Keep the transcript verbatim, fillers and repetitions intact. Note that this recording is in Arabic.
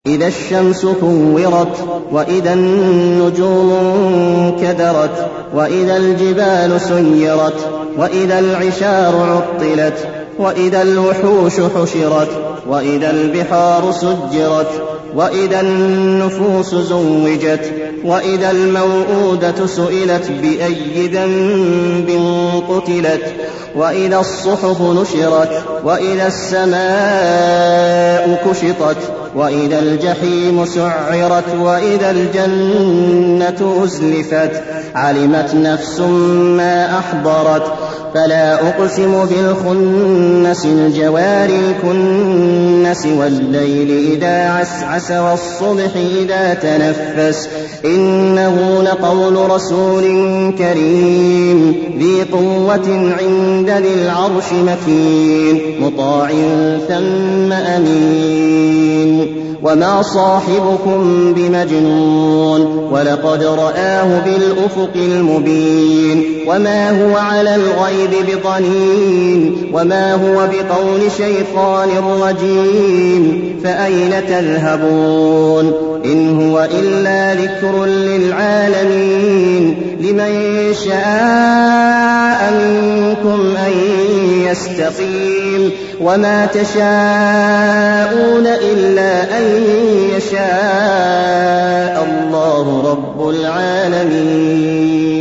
إذا الشمس كورت وإذا النجوم انكدرت وإذا الجبال سيرت وإذا العشار عطلت وإذا الوحوش حشرت وإذا البحار سجرت وإذا النفوس زوجت وإذا الموءودة سئلت بأي ذنب قتلت وإذا الصحف نشرت وإذا السماء كشطت وإذا الجحيم سعرت وإذا الجنة أزلفت علمت نفس ما أحضرت فلا أقسم بالخنس الجوار الكنس والليل إذا عسعس والصبح إذا تنفس إنه لقول رسول كريم ذي قوة عند ذي العرش مكين مطاع ثم أمين وما صاحبكم بمجنون ولقد رآه بالأفق المبين وما هو على الغيب بضنين وما هو بقول شيطان رجيم فأين تذهبون إن هو إلا ذكر للعالمين لمن شاء منكم أن يستقيم وما تشاءون إلا أن يشاء الله رب العالمين.